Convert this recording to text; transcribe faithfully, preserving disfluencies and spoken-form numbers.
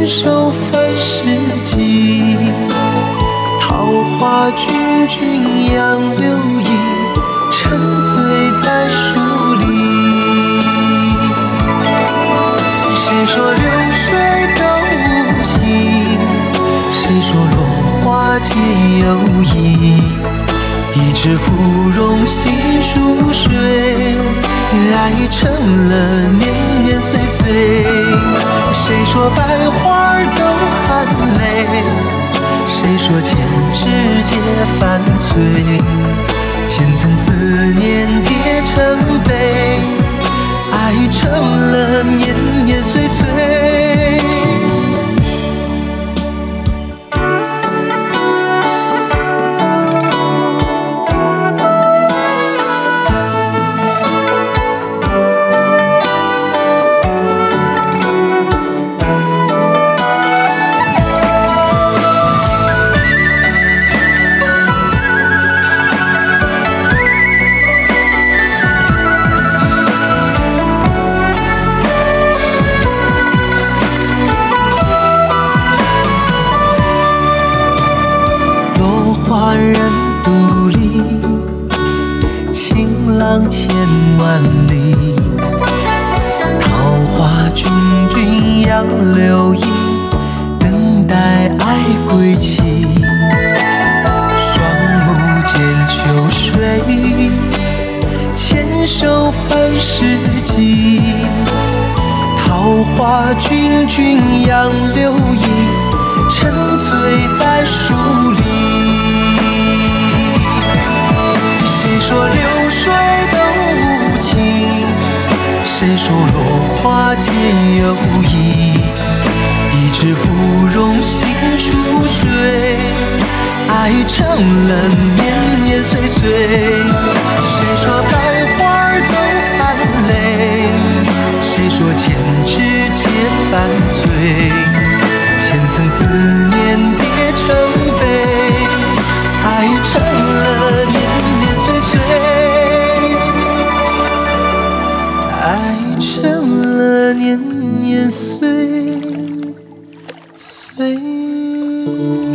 手凡世际，桃花君君杨柳依，沉醉在书里。谁说流水都无情？谁说落花皆有意？一纸芙蓉心如水，爱成了年年岁岁。谁说百花都含泪？谁说千枝皆犯罪？千层思念叠成碑，爱成了年年岁岁。花人独立，情郎千万里。桃花君君杨柳依，等待爱归期。双目间秋水，牵手凡世际。桃花君君杨柳依，沉醉在书里。谁说流水都无情？谁说落花皆有意？一纸芙蓉心如水，爱成了年年岁岁。谁说百花都含泪？谁说千枝皆犯罪？千层思念叠成碑，爱成了年年岁岁，爱成了年年岁岁。